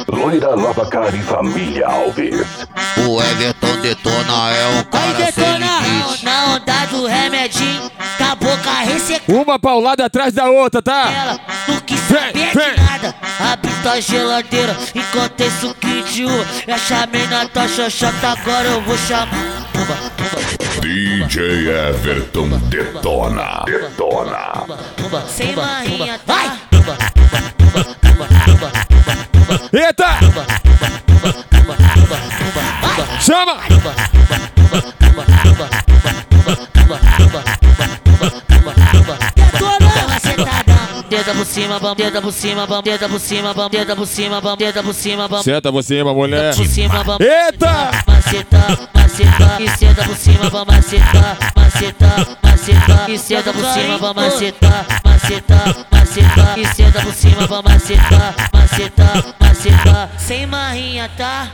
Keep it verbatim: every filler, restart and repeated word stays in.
Loira Lavacar e Família Alves. O Everton Detona é um cara sem limite. Na onda do remedinho, com a boca ressecada. Uma paulada atrás da outra, tá? Ela não quis saber de nada. Abre tua geladeira, enquanto esse suquinho de uva. Eu chamei na tua xoxota, agora eu vou chamar. Pumba, pumba. D J Everton Detona. Detona. Sem marrinha, tá? Eita! Chama! Dedo por cima, bam, dedo por cima, bam, dedo por cima, bam, dedo por cima, bam, dedo por cima, bam. Senta por cima, mulher. Por cima, bam. Eita! Maceta, maceta, e senta por cima, bam, maceta, maceta, maceta, e senta por cima, bam, maceta, maceta, maceta, e senta por cima, bam, maceta, maceta, maceta, sem marrinha, tá?